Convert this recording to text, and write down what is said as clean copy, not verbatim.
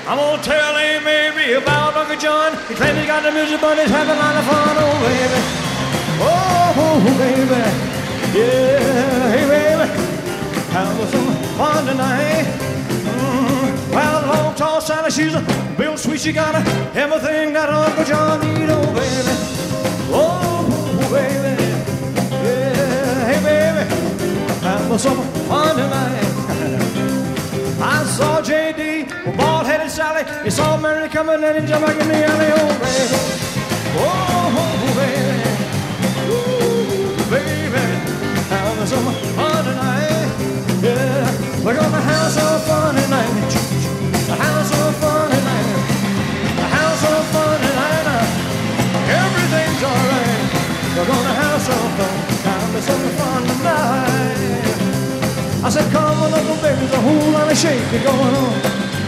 I'm gonna tell Aunt Mary about Uncle John. He claims he got the music, but he's having a lot of fun. Oh, baby. Oh, baby. Yeah, hey, baby. Have some fun tonight. Well, long, tall Sally, she's a built sweet. She got everything that Uncle John need. Oh, baby. Oh, baby. Yeah, hey, baby. Have some fun tonight. I saw J.D. with bald-headed Sally. He saw Mary coming and he jumped back in the alley. Oh, baby. Oh, baby. Ooh, baby. Have some fun tonight. Yeah. We're gonna have some fun tonight. Have some fun tonight. Have some fun tonight. Everything's alright. We're gonna have some fun. Have some fun tonight. I said, come on, little baby, there's a whole lot of shaking going on.